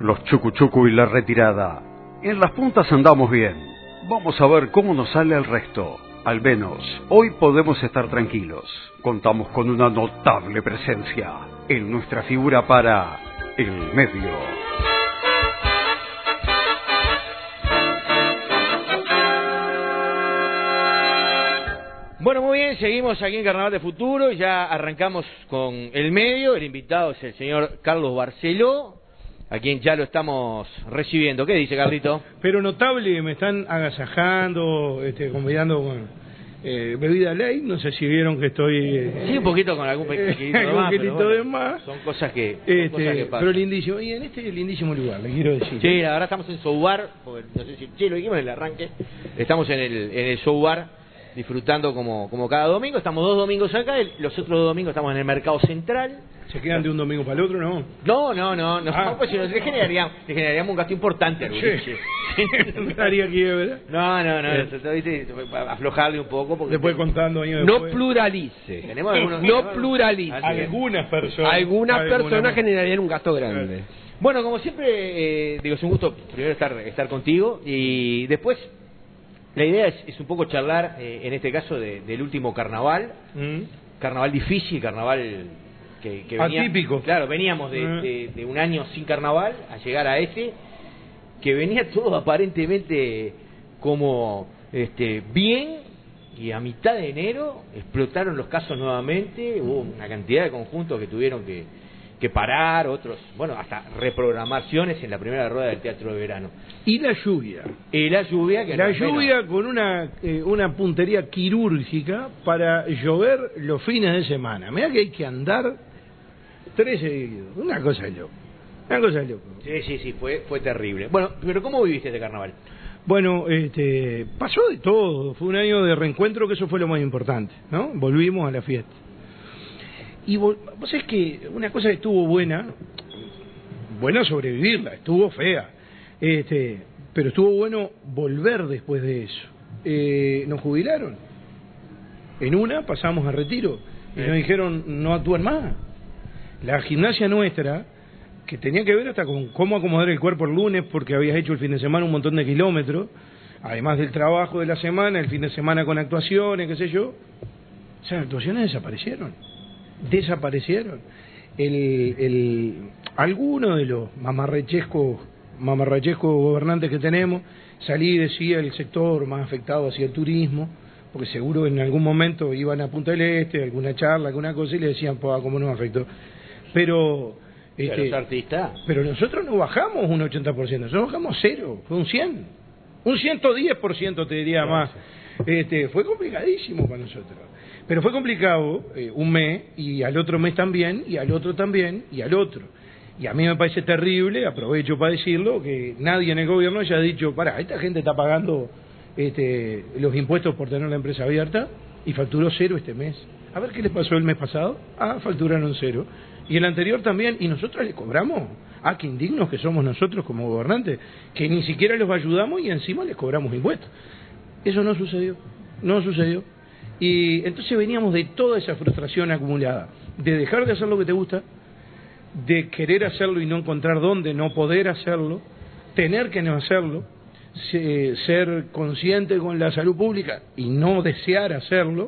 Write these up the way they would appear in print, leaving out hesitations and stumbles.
los chucu-chucu y la retirada. En las puntas andamos bien. Vamos a ver cómo nos sale el resto. Al menos, hoy podemos estar tranquilos. Contamos con una notable presencia en nuestra figura para el medio. Bueno, muy bien, seguimos aquí en Carnaval de Futuro, ya arrancamos con el medio, el invitado es el señor Carlos Barceló, a quien ya lo estamos recibiendo. ¿Qué dice, Carlito? Pero notable, me están agasajando, convidando con bebida light, no sé si vieron que estoy... Sí, un poquito con algún kilito de más. Son cosas que pasan. Pero lindísimo, y en este lindísimo lugar, le quiero decir. Sí, la verdad estamos en Show Bar, porque no sé si lo dijimos en el arranque, estamos en el Show Bar, disfrutando como cada domingo. Estamos 2 domingos acá, los otros 2 domingos estamos en el Mercado Central. ¿Se quedan de un domingo para el otro, no? No, pues si no, le generaríamos un gasto importante. Sí. Estaría aquí, ¿verdad? No, aflojarle un poco. Porque después contando años después. No pluralice. No pluralice. Algunas personas generarían un gasto grande. Bueno, como siempre, digo, es un gusto primero estar contigo y después... La idea es un poco charlar, en este caso, del último carnaval. Carnaval difícil, carnaval que venía... Atípico. Claro, veníamos de un año sin carnaval a llegar a que venía todo aparentemente como bien, y a mitad de enero explotaron los casos nuevamente, hubo una cantidad de conjuntos que tuvieron que parar, otros, hasta reprogramaciones en la primera rueda del Teatro de Verano. Y la lluvia. Con una puntería quirúrgica para llover los fines de semana. Mirá que hay que andar 3 seguidos. Una cosa de loco. Sí, fue terrible. Bueno, pero ¿cómo viviste este carnaval? Bueno, pasó de todo. Fue un año de reencuentro, que eso fue lo más importante, ¿no? Volvimos a la fiesta. Y vos sabés que una cosa que estuvo buena sobrevivirla, estuvo fea, pero estuvo bueno volver después de eso. Nos jubilaron, en una pasamos a retiro y nos dijeron no actúan más. La gimnasia nuestra, que tenía que ver hasta con cómo acomodar el cuerpo el lunes, porque habías hecho el fin de semana un montón de kilómetros, además del trabajo de la semana, el fin de semana con actuaciones, qué sé yo, esas actuaciones desaparecieron. Algunos de los mamarrachescos gobernantes que tenemos, salí y decía el sector más afectado hacia el turismo, porque seguro en algún momento iban a Punta del Este, alguna charla, alguna cosa, y le decían, ¿cómo nos afectó? Pero los artistas. Pero nosotros no bajamos un 80%, nosotros bajamos 0, fue un 100%, un 110% te diría más. Fue complicadísimo para nosotros. Pero fue complicado un mes, y al otro mes también, y al otro también, y al otro. Y a mí me parece terrible, aprovecho para decirlo, que nadie en el gobierno haya dicho, esta gente está pagando los impuestos por tener la empresa abierta y facturó 0 este mes. A ver qué les pasó el mes pasado. Facturaron 0. Y el anterior también, y nosotros le cobramos. Qué indignos que somos nosotros como gobernantes, que ni siquiera los ayudamos y encima les cobramos impuestos. Eso no sucedió. Y entonces veníamos de toda esa frustración acumulada, de dejar de hacer lo que te gusta, de querer hacerlo y no encontrar dónde, no poder hacerlo, tener que no hacerlo, ser consciente con la salud pública y no desear hacerlo,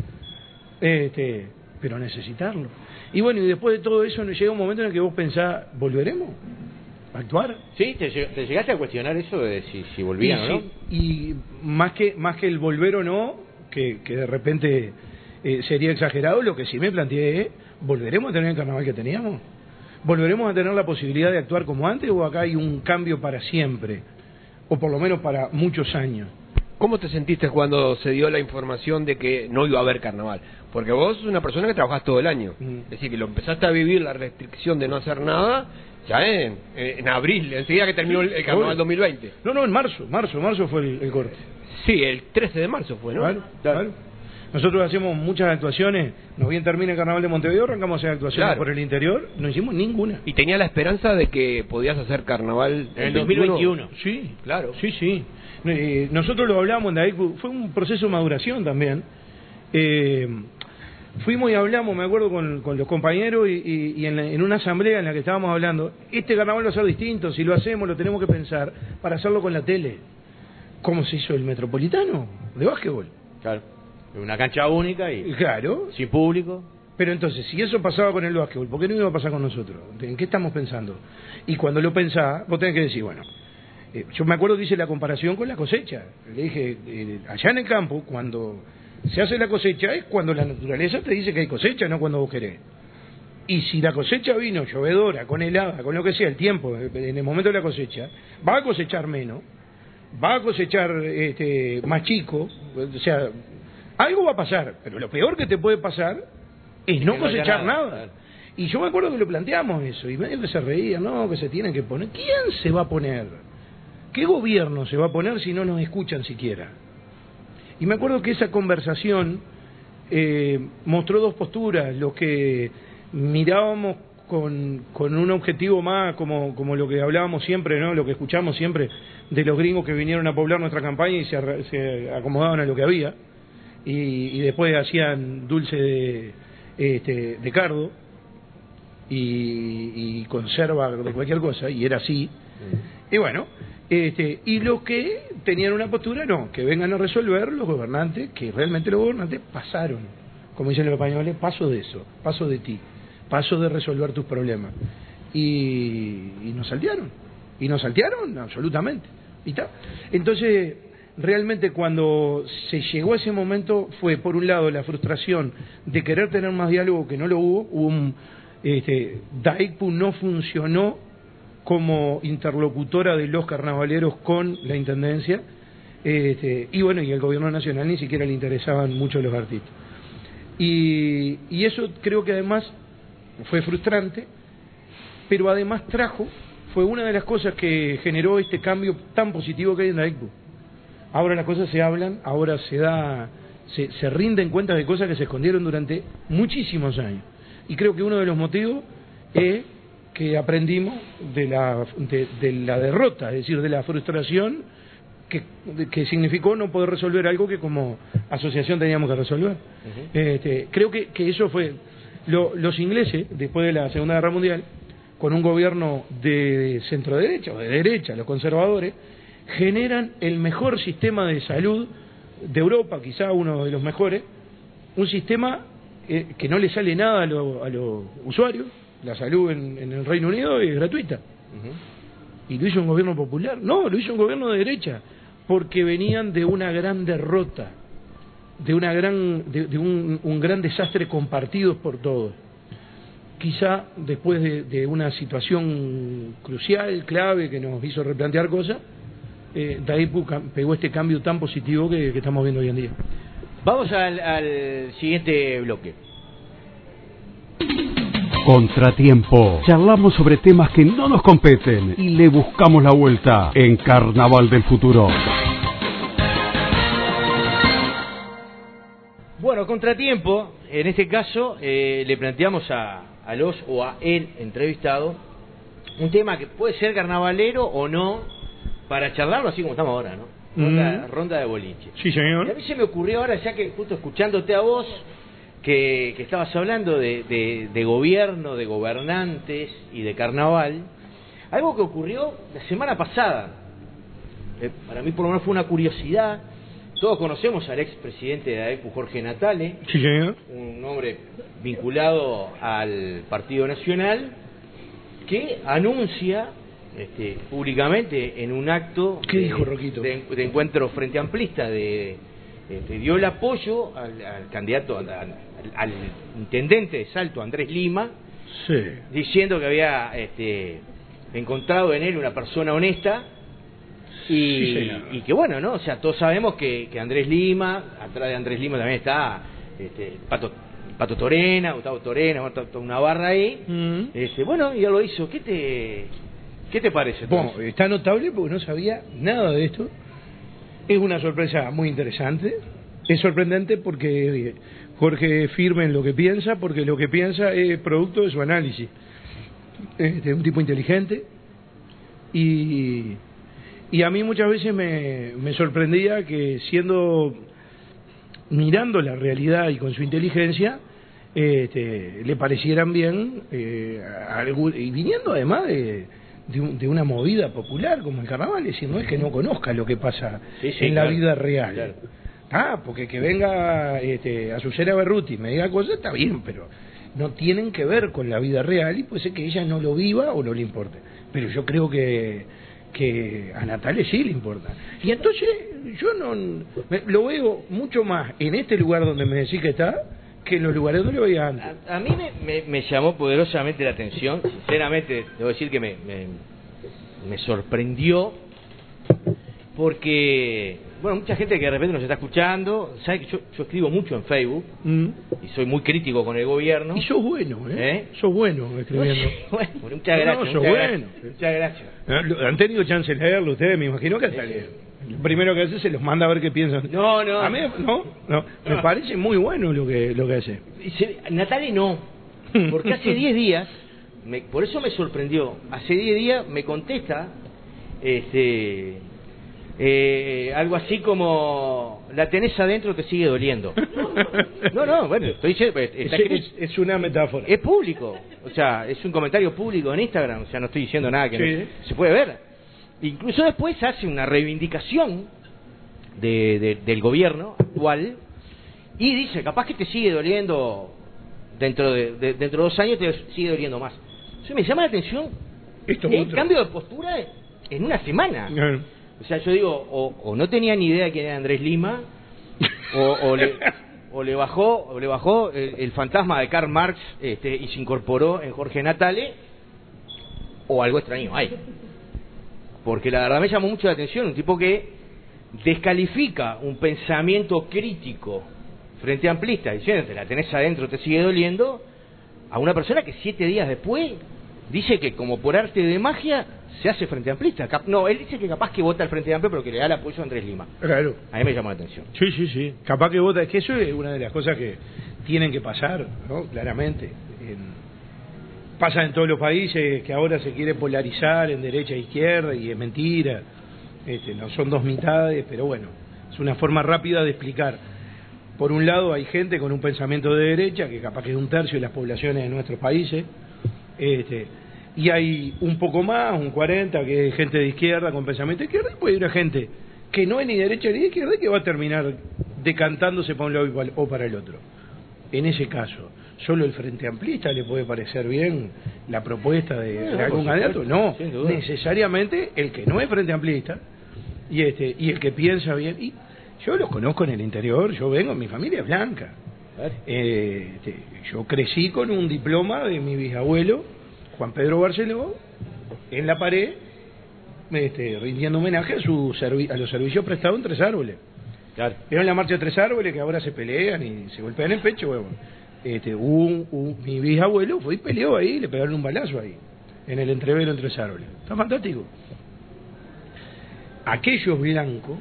pero necesitarlo. Y bueno, y después de todo eso llega un momento en el que vos pensás, ¿volveremos a actuar? Sí, ¿te llegaste a cuestionar eso de si volvían o no? Y más que el volver o no, que de repente sería exagerado, lo que sí me planteé es, ¿volveremos a tener el carnaval que teníamos? ¿Volveremos a tener la posibilidad de actuar como antes, o acá hay un cambio para siempre? O por lo menos para muchos años. ¿Cómo te sentiste cuando se dio la información de que no iba a haber carnaval? Porque vos sos una persona que trabajás todo el año. Es decir, que lo empezaste a vivir, la restricción de no hacer nada, ya en abril, enseguida que terminó el carnaval 2020. No, en marzo fue el corte. Sí, el 13 de marzo fue, ¿no? Claro. Nosotros hacemos muchas actuaciones, nos bien termina el carnaval de Montevideo, arrancamos a hacer actuaciones por el interior, no hicimos ninguna. ¿Y tenía la esperanza de que podías hacer carnaval en el 2021? Sí, claro. Sí. Nosotros lo hablamos en la fue un proceso de maduración también. fuimos y hablamos, me acuerdo, con los compañeros y en una asamblea en la que estábamos hablando, este carnaval va a ser distinto, si lo hacemos lo tenemos que pensar para hacerlo con la tele. ¿Cómo se hizo el Metropolitano de básquetbol? Claro, una cancha única y claro, sin público. Pero entonces, si eso pasaba con el básquetbol, ¿por qué no iba a pasar con nosotros? ¿En qué estamos pensando? Y cuando lo pensás, vos tenés que decir, bueno, yo me acuerdo que hice la comparación con la cosecha. Le dije, allá en el campo, cuando se hace la cosecha, es cuando la naturaleza te dice que hay cosecha, no cuando vos querés. Y si la cosecha vino llovedora, con helada, con lo que sea, el tiempo, en el momento de la cosecha, va a cosechar menos, va a cosechar más chico, o sea, algo va a pasar, pero lo peor que te puede pasar es no cosechar nada. Claro. Y yo me acuerdo que lo planteamos eso, y medio que se reían, no, que se tienen que poner. ¿Quién se va a poner? ¿Qué gobierno se va a poner si no nos escuchan siquiera? Y me acuerdo que esa conversación mostró dos posturas, los que mirábamos con un objetivo más, como lo que hablábamos siempre, ¿no? Lo que escuchamos siempre de los gringos que vinieron a poblar nuestra campaña y se acomodaban a lo que había, y después hacían dulce de cardo y conserva de cualquier cosa, y era así. Y bueno, y los que tenían una postura, no, que vengan a resolver los gobernantes, que realmente los gobernantes pasaron, como dicen los españoles, paso de eso, paso de ti, paso de resolver tus problemas. Y nos saltearon absolutamente. ¿Y está? Entonces, realmente cuando se llegó a ese momento fue, por un lado, la frustración de querer tener más diálogo, que no lo hubo, DAICPU no funcionó como interlocutora de los carnavaleros con la Intendencia, y bueno, y el Gobierno Nacional ni siquiera le interesaban mucho los artistas. Y eso creo que además fue frustrante, pero además fue una de las cosas que generó este cambio tan positivo que hay en DAICPU. Ahora las cosas se hablan, ahora se rinden cuentas de cosas que se escondieron durante muchísimos años. Y creo que uno de los motivos es que aprendimos de la derrota, es decir, de la frustración que significó no poder resolver algo que como asociación teníamos que resolver. Uh-huh. Creo que eso fue... Los ingleses, después de la Segunda Guerra Mundial, con un gobierno de centro-derecha o de derecha, los conservadores, generan el mejor sistema de salud de Europa, quizá uno de los mejores, un sistema que no le sale nada a los usuarios. La salud en el Reino Unido es gratuita. Uh-huh. ¿Y lo hizo un gobierno popular? No, lo hizo un gobierno de derecha, porque venían de una gran derrota, de un gran desastre compartido por todos. Quizá después de una situación crucial, clave, que nos hizo replantear cosas, DAICPU pegó este cambio tan positivo que estamos viendo hoy en día. Vamos al siguiente bloque. Contratiempo. Charlamos sobre temas que no nos competen y le buscamos la vuelta en Carnaval del Futuro. Bueno, Contratiempo, en este caso le planteamos a los o a el entrevistado un tema que puede ser carnavalero o no, para charlarlo así como estamos ahora, ¿no? Ronda de boliche. Sí, señor. Y a mí se me ocurrió ahora, ya que justo escuchándote a vos, que estabas hablando de gobierno, de gobernantes y de carnaval, algo que ocurrió la semana pasada. Para mí por lo menos fue una curiosidad. Todos conocemos al expresidente de DAICPU, Jorge Natale, sí, señor, un hombre vinculado al Partido Nacional, que anuncia públicamente en un acto de encuentro frente amplista dio el apoyo al candidato, al intendente de Salto, Andrés Lima, sí, diciendo que había encontrado en él una persona honesta y que bueno, ¿no? O sea, todos sabemos que Andrés Lima, atrás de Andrés Lima también está Pato Torena, Gustavo Torena, una barra ahí. Bueno, y él lo hizo. ¿Qué te parece? Bueno, está notable porque no sabía nada de esto. Es una sorpresa muy interesante. Es sorprendente porque Jorge firme en lo que piensa, porque lo que piensa es producto de su análisis. Es un tipo inteligente y a mí muchas veces me sorprendía que mirando la realidad y con su inteligencia, le parecieran bien, y viniendo además de una movida popular como el carnaval, es decir, no es que no conozca lo que pasa en la vida real. Claro. Porque que venga Azucena Berruti y me diga cosas, está bien, pero no tienen que ver con la vida real y puede ser que ella no lo viva o no le importe. Pero yo creo que a Natalia sí le importa. Y entonces yo lo veo mucho más en este lugar donde me decís que está que en los lugares donde lo veía antes. A mí me llamó poderosamente la atención, sinceramente, debo decir que me sorprendió, porque, bueno, mucha gente que de repente nos está escuchando, sabe que yo escribo mucho en Facebook, y soy muy crítico con el gobierno. Y sos bueno, sos bueno escribiendo. Bueno, muchas gracias. Muchas gracias. Han tenido chance de leerlo ustedes, me imagino que hasta lo primero que hace se los manda a ver qué piensan. No. A mí, me parece muy bueno lo que hace. Natalia no, porque hace 10 días, por eso me sorprendió, hace 10 días me contesta algo así como: la tenés adentro, te sigue doliendo. No, bueno, estoy diciendo, es una metáfora. Es público, o sea, es un comentario público en Instagram, o sea, no estoy diciendo nada que no, se puede ver. Incluso después hace una reivindicación del gobierno actual y dice: capaz que te sigue doliendo dentro de 2 años, te sigue doliendo más. Eso me llama la atención, el cambio de postura en una semana. O sea, yo digo, o no tenía ni idea de quién era Andrés Lima, o le bajó el fantasma de Karl Marx y se incorporó en Jorge Natale, o algo extraño hay. Porque la verdad me llamó mucho la atención, un tipo que descalifica un pensamiento crítico frente amplista, diciendo: te la tenés adentro, te sigue doliendo, a una persona que 7 días después dice que como por arte de magia se hace frente amplista. No, él dice que capaz que vota al Frente Amplio, pero que le da el apoyo a Andrés Lima. Claro. A mí me llamó la atención. Sí. Capaz que vota. Es que eso es una de las cosas que tienen que pasar, ¿no? Claramente. Pasa en todos los países que ahora se quiere polarizar en derecha e izquierda, y es mentira. No son dos mitades, pero bueno, es una forma rápida de explicar. Por un lado hay gente con un pensamiento de derecha, que capaz que es 1/3 de las poblaciones de nuestros países, y hay un poco más, un 40, que es gente de izquierda con pensamiento de izquierda, y puede haber gente que no es ni derecha ni izquierda y que va a terminar decantándose para un lado o para el otro. En ese caso, ¿solo el Frente Amplista le puede parecer bien la propuesta de algún candidato? No, necesariamente el que no es Frente Amplista y el que piensa bien. Y yo los conozco en el interior, yo vengo, mi familia es blanca. Yo crecí con un diploma de mi bisabuelo, Juan Pedro Barceló, en la pared, rindiendo homenaje a los servicios prestados en Tres Árboles. Claro. Era en la marcha de Tres Árboles, que ahora se pelean y se golpean el pecho, huevón. Mi bisabuelo fue y peleó ahí, le pegaron un balazo ahí, en el entrevero en Tres Árboles. Está fantástico. Aquellos blancos,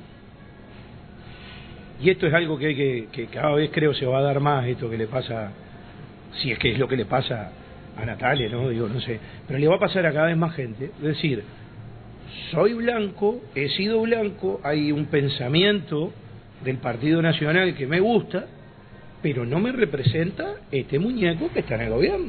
y esto es algo que cada vez creo se va a dar más, esto que le pasa, si es que es lo que le pasa a Natalia, ¿no? Digo, no sé, pero le va a pasar a cada vez más gente. Es decir, soy blanco, he sido blanco, hay un pensamiento del Partido Nacional que me gusta, pero no me representa este muñeco que está en el gobierno.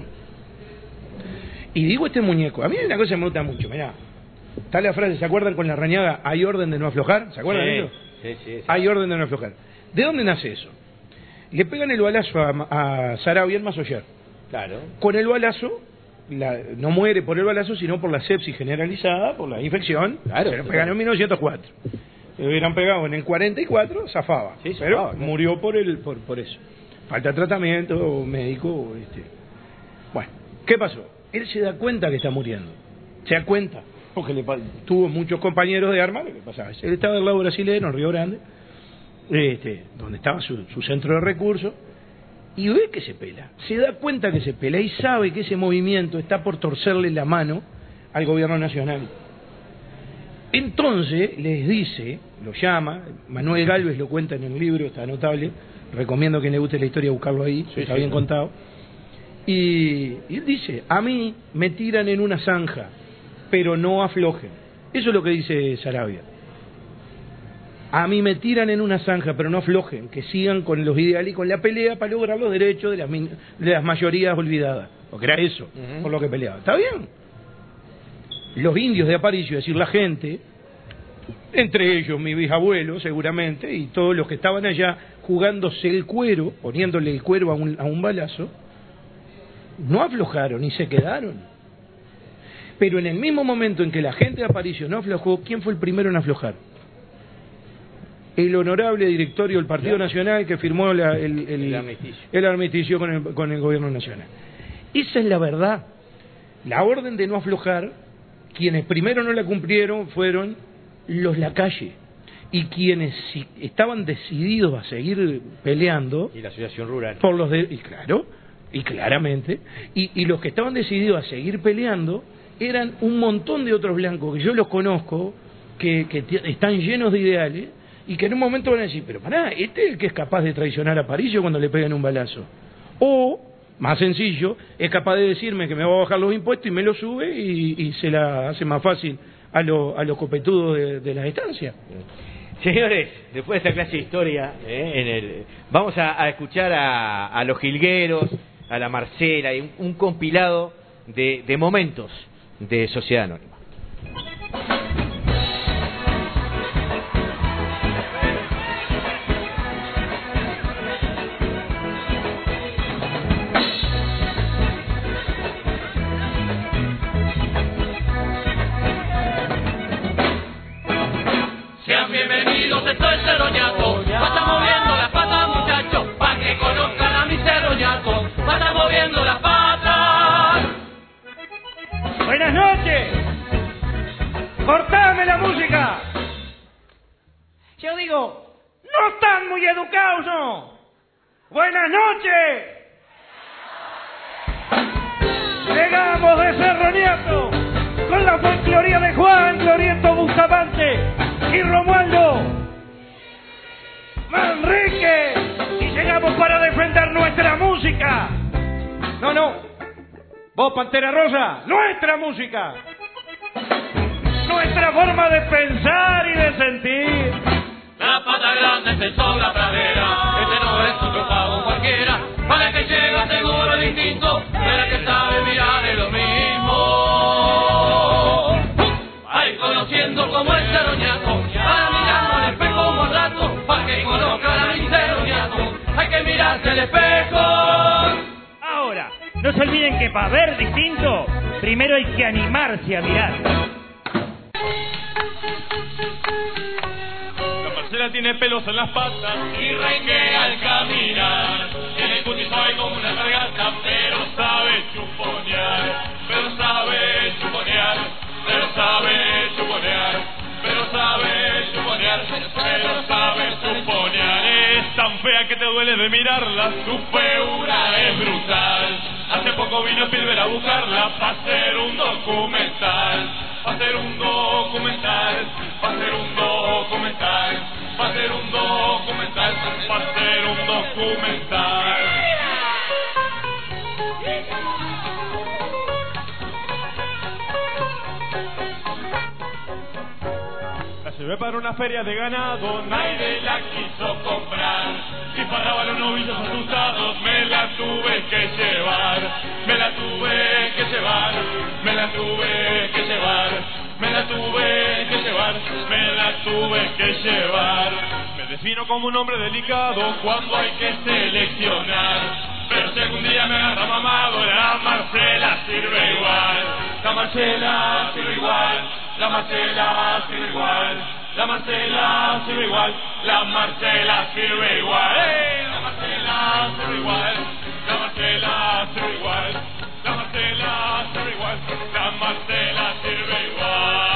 Y digo este muñeco, a mí hay una cosa que me gusta mucho, mirá, está la frase, ¿se acuerdan con la Rañaga? Hay orden de no aflojar, ¿se acuerdan de eso? Sí. Hay orden de no aflojar. ¿De dónde nace eso? Le pegan el balazo a Sarabia en Masoyer. Claro. Con el balazo, no muere por el balazo, sino por la sepsis generalizada, por la infección. Claro. Se lo pegaron en 1904. Le hubieran pegado en el 44, zafaba. Sí, pero zafaba, claro. Murió por eso. Falta tratamiento médico. Bueno, ¿qué pasó? Él se da cuenta que está muriendo. Se da cuenta. Porque tuvo muchos compañeros de armas. ¿Qué pasaba? Él estaba del lado brasileño, en Río Grande, donde estaba su centro de recursos, y ve que se pela. Se da cuenta que se pela y sabe que ese movimiento está por torcerle la mano al gobierno nacional. Entonces les dice, lo llama, Manuel Gálvez lo cuenta en el libro, está notable, recomiendo a quien le guste la historia buscarlo ahí, sí, está bien contado. Y él dice: a mí me tiran en una zanja, pero no aflojen. Eso es lo que dice Sarabia. A mí me tiran en una zanja, pero no aflojen, que sigan con los ideales y con la pelea para lograr los derechos de las mayorías olvidadas. Porque era eso, por lo que peleaba. ¿Está bien? Los indios de Aparicio, es decir, la gente, entre ellos mi bisabuelo seguramente, y todos los que estaban allá jugándose el cuero, poniéndole el cuero a un balazo, no aflojaron ni se quedaron. Pero en el mismo momento en que la gente de Aparicio no aflojó, ¿quién fue el primero en aflojar? El honorable directorio del Partido Nacional que firmó el armisticio con el gobierno nacional. Esa es la verdad. La orden de no aflojar, quienes primero no la cumplieron fueron los Lacalle, y quienes estaban decididos a seguir peleando, y la asociación rural, por los y claro, y claramente, y los que estaban decididos a seguir peleando eran un montón de otros blancos que yo los conozco, que están llenos de ideales, y que en un momento van a decir, pero pará, este es el que es capaz de traicionar a Aparicio cuando le pegan un balazo. O, más sencillo, es capaz de decirme que me va a bajar los impuestos y me lo sube y se la hace más fácil a los copetudos de la estancia. Señores, después de esta clase de historia, vamos a escuchar a los jilgueros, a la Marcela, y un compilado de momentos de Sociedad Anónima. Sean bienvenidos, esto es Cerroñaco. Pasa moviendo las patas, muchachos, pa' que conozcan a mi Cerroñaco. Pasa moviendo las patas. Buenas noches. Cortame la música. Yo digo, no están muy educados, ¿no? Buenas noches. Llegamos de Cerroñaco con la folcloría de Juan Gloriento Bustamante y Romualdo Manrique, y llegamos para defender nuestra música. No, vos, Pantera Rosa, nuestra música, nuestra forma de pensar y de sentir. La pata grande es son la pradera, este no es otro pago cualquiera, para que llega seguro distinto, pero que sabe mirar es lo mismo. Ahí conociendo como es Cerroñaco, para mirarnos al espejo un buen rato, para que conozcan a mi Cerroñaco, hay que mirarse al espejo. Ahora, no se olviden que para ver distinto, primero hay que animarse a mirar. Marcela tiene pelos en las patas y renguea al caminar. Tiene cutis suave como una garganta, pero sabe chuponear, pero sabe chuponear, pero sabe chuponear, pero sabe chuponear, pero sabe chuponear. Es tan fea que te duele de mirarla, su feura es brutal. Hace poco vino Spielberg a buscarla para hacer un documental, para hacer un documental, para hacer un documental, para hacer un documental, para hacer un documental. La llevé para una feria de ganado, nadie la quiso comprar. Disparaba a los novillos asustados, me la tuve que llevar, me la tuve que llevar, me la tuve que llevar, me la tuve que llevar, me la tuve que llevar. Me defino como un hombre delicado cuando hay que seleccionar, pero si algún día me agarra mamado, la Marcela sirve igual, la Marcela sirve igual, la Marcela sirve igual, la Marcela sirve igual, la Marcela sirve igual, la Marcela sirve igual, la Marcela sirve igual, la Marcela sirve igual, la Marcela sirve igual.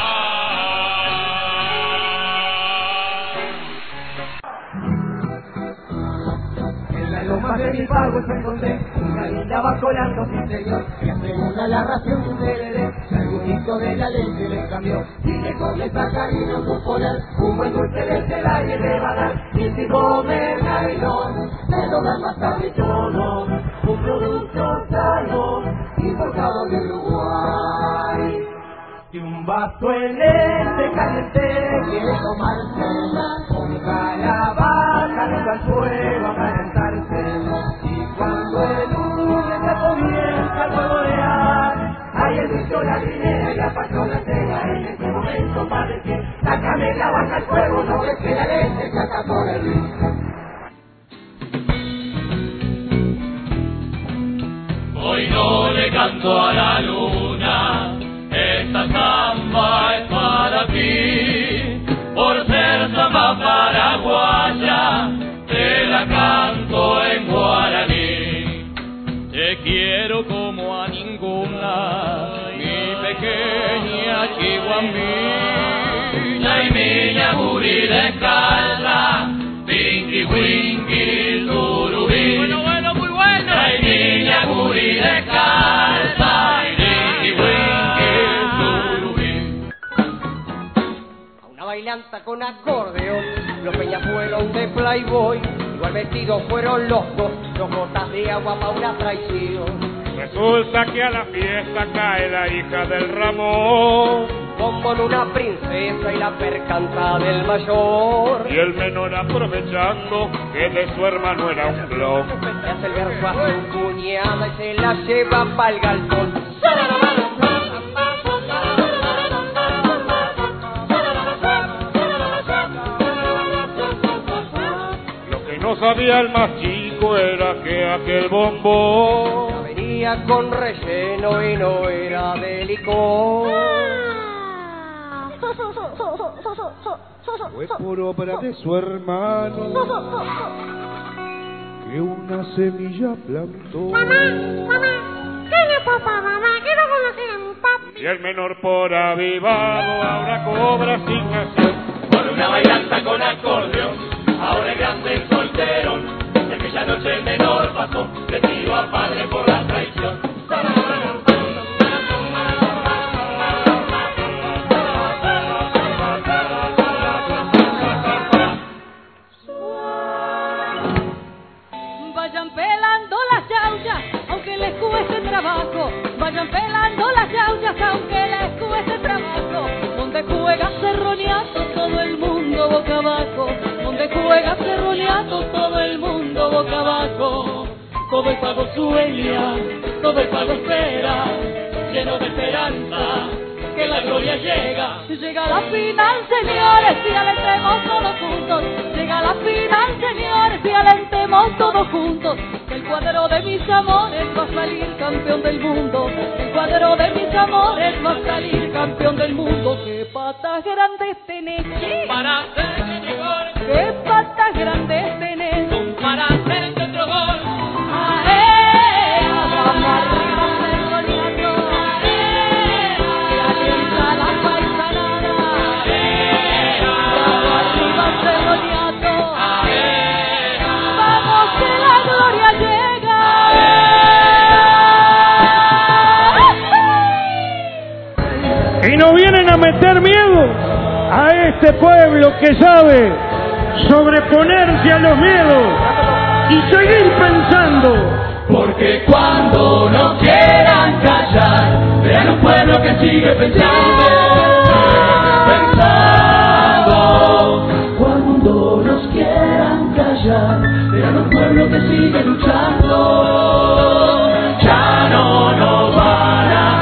Más de mi pago se encontré una linda va colando sin señor, que asegura la ración de un tereré, el gustito de la leche le cambió, y le come sacarino su poder, un buen dulce de cera y le va a dar, y si come nailón, me lo dan más caprichoso, un producto sano, importado de Uruguay, y un vaso en este caliente quiere tomarse, con calabaza nunca al fuego a calentarse, y cuando el lunes se comienza a colorear, hay el bicho, la dinera y la patrona llega en este momento para decir, sácame la vaca al fuego, no ves que la leche se acá por el río. Hoy no le canto a la luna, esta samba es para ti. Por ser samba paraguaya, te la canto en guaraní. Te quiero como a ninguna, mi pequeña chihuambilla y mi ñaguri descalza, pinky winky turubí. Bueno, muy bueno. Ay, mi ñaguri descalza, pinky winky turubí. A una bailanta con acordeón, los peñafuelos de Playboy, igual vestidos fueron los dos gotas de agua para una traición. Resulta que a la fiesta cae la hija del Ramón, como una princesa y la percanta del mayor. y el menor aprovechando que de su hermano era un clon. Le hace el verso a su cuñada y se la lleva pa'l galpón. Lo que no sabía el más chico era que aquel bombón Venía con relleno y no era de licor. Fue por obra de su hermano que una semilla plantó. y el menor por avivado ahora cobra asignación. Por una bailanta con acordeón, ahora es grande el solterón, de aquella noche el menor pasó, vestido a padre por la traición. Vayan pelando las yauyas, aunque les cueste trabajo. Vayan pelando las yauyas, aunque les cueste trabajo. Donde juega Cerroniato, todo el mundo boca abajo. Donde juega Cerroniato, todo el mundo boca abajo. Todo el pago sueña, todo el pago espera, lleno de esperanza, que la gloria llega. Llega la final, señores, y alentemos todos juntos. Llega la final, señores, y alentemos todos juntos. El cuadro de mis amores va a salir campeón del mundo. El cuadro de mis amores va a salir campeón del mundo. ¡Qué patas grandes tenés! Para hacer otro gol, ¡Qué patas grandes tenés! para hacer otro gol. Vamos arriba, Cerroniato. Que alienta la paisanada. Vamos arriba, Cerroniato. Vamos que la gloria llega. Y nos vienen a meter miedo a este pueblo que sabe sobreponerse a los miedos y seguir pensando. Porque cuando no quieran callar, vean un pueblo que sigue pensando, pensando. Cuando nos quieran callar, vean un pueblo que sigue luchando, ya no nos van a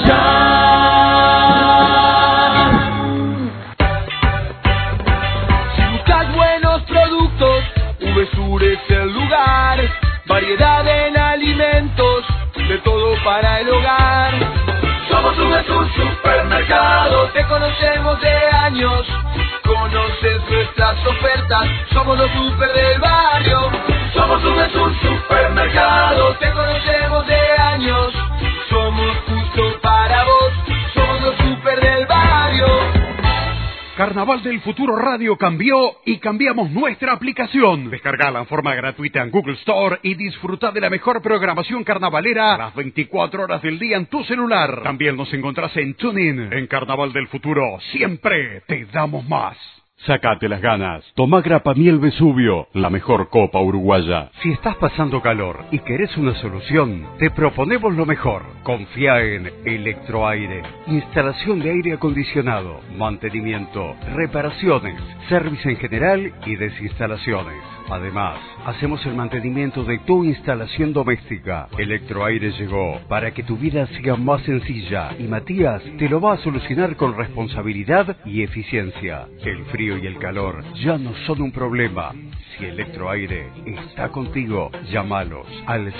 callar. Si buscas buenos productos, VSUR es el lugar. Variedad en alimentos, de todo para el hogar. Somos un supermercado, Te conocemos de años, conoces nuestras ofertas. Somos los super del barrio. somos un supermercado. Te conocemos de años, somos justo para vos. Somos los super del barrio. Carnaval del Futuro Radio cambió y cambiamos nuestra aplicación. Descargala en forma gratuita en Google Store y disfruta de la mejor programación carnavalera las 24 horas del día en tu celular. También nos encontrás en TuneIn. En Carnaval del Futuro siempre te damos más. Sacate las ganas. Tomá Grappa Miel Vesubio, la mejor copa uruguaya. Si estás pasando calor y querés una solución, te proponemos lo mejor. Confía en Electroaire. Instalación de aire acondicionado, mantenimiento, reparaciones, servicio en general y desinstalaciones. Además, hacemos el mantenimiento de tu instalación doméstica. Electroaire llegó para que tu vida sea más sencilla y Matías te lo va a solucionar con responsabilidad y eficiencia. El frío y el calor ya no son un problema. Si Electroaire está contigo, llámalos al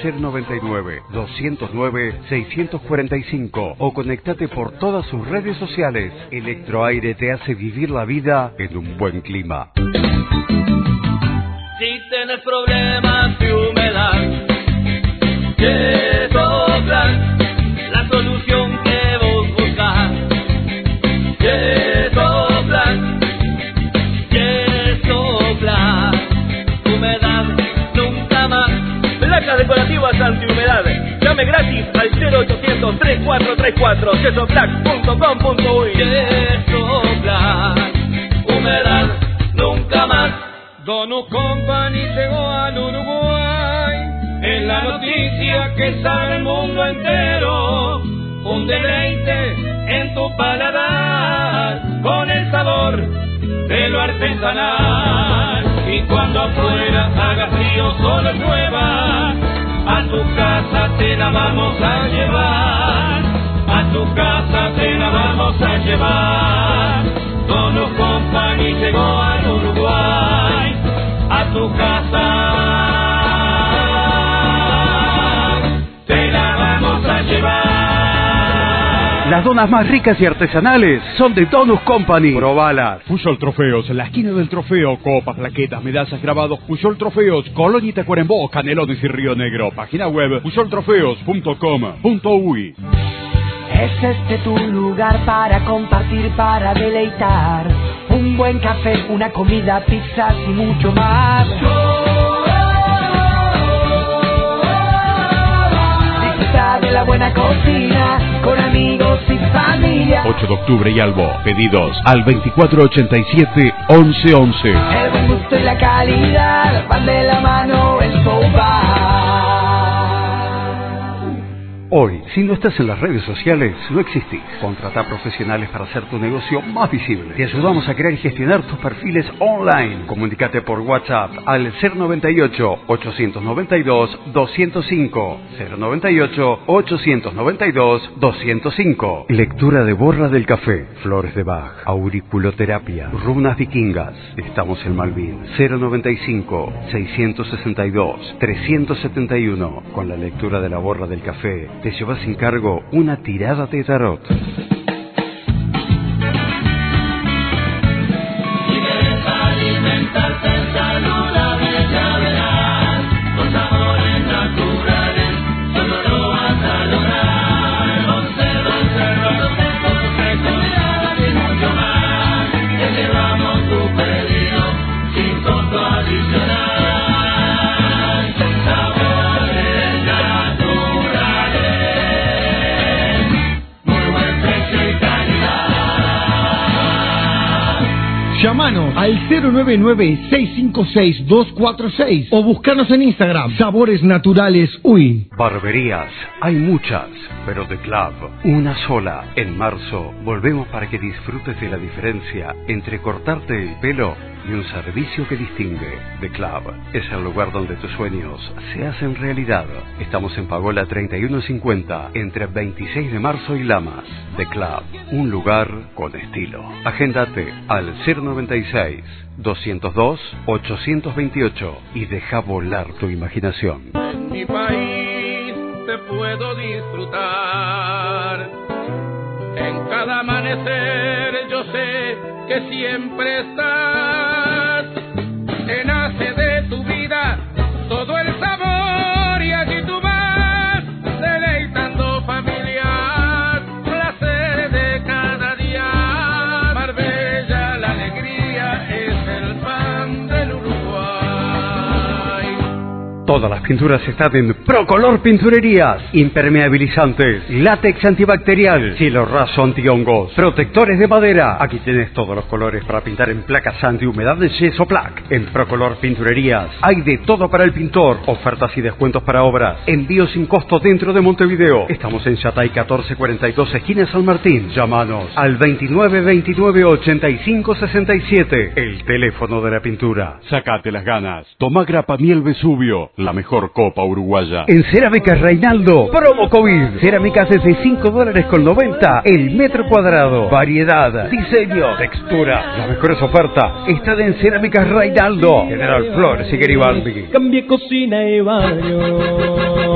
099-209-645 o conectate por todas sus redes sociales. Electroaire te hace vivir la vida en un buen clima. Si tienes problemas de humedad, Yesoplan, la solución que vos buscas. Yesoplan, Yesoplan, humedad nunca más. Placas decorativas antihumedad. Llame gratis al 0800-3434 yesoplan.com.uy. Yesoplan, humedad nunca más. Donut Company llegó al Uruguay, es la noticia que sabe el mundo entero. Un deleite en tu paladar, con el sabor de lo artesanal. Y cuando afuera haga frío, solo llueva, a tu casa te la vamos a llevar. A tu casa te la vamos a llevar. Donut Company llegó al Uruguay, a tu casa te la vamos a llevar. Las donas más ricas y artesanales son de Donut Company. Probalas. Puyol Trofeos, la esquina del trofeo, copas, plaquetas, medallas, grabados. Puyol Trofeos, Colonia y Tacuarembó, Canelones y Río Negro. Página web puyoltrofeos.com.uy. Es este tu lugar para compartir, para deleitar. Un buen café, una comida, pizzas y mucho más. Disfruta de la buena cocina con amigos y familia. 8 de octubre y Albo. Pedidos al 2487-1111. El buen gusto y la calidad van de la mano en Sobar. Hoy, si no estás en las redes sociales, no existís. Contrata profesionales para hacer tu negocio más visible. Te ayudamos a crear y gestionar tus perfiles online. Comunícate por WhatsApp al 098-892-205. 098-892-205. Lectura de borra del café, flores de Bach, auriculoterapia, runas vikingas. Estamos en Malvin. 095-662-371. Con la lectura de la borra del café, te llevas sin cargo una tirada de tarot. Llámanos al 099-656-246 o buscanos en Instagram, Sabores Naturales UI. Barberías, hay muchas, pero The Club, una sola. En marzo volvemos para que disfrutes de la diferencia entre cortarte el pelo y un servicio que distingue. The Club es el lugar donde tus sueños se hacen realidad. Estamos en Pagola 3150, entre 26 de marzo y Lamas. The Club, un lugar con estilo. Agéndate al 096-202-828 y deja volar tu imaginación. En mi país te puedo disfrutar. En cada amanecer yo sé que siempre estás. Que nace de tu vida todo el sabor y allí tú vas deleitando familias, placer de cada día. Marbella, la alegría es el pan del Uruguay. Todas las pinturas están en Procolor Pinturerías. Impermeabilizantes, látex antibacterial, cielo raso antihongos, protectores de madera. Aquí tienes todos los colores para pintar en placas antihumedad de yeso plac. En Procolor Pinturerías hay de todo para el pintor. Ofertas y descuentos para obras. Envío sin costo dentro de Montevideo. Estamos en Yatay 1442, esquina San Martín. Llámanos al 29 29 85 67. El teléfono de la pintura. Sacate las ganas. Toma Grapa Miel Vesubio, la mejor copa uruguaya. En Cerámicas Reinaldo, promo COVID. Cerámicas desde $5.90 el metro cuadrado. Variedad, diseño, textura. Las mejores ofertas están en Cerámicas Reinaldo. General Flores y Garibaldi. Cambie cocina y baño.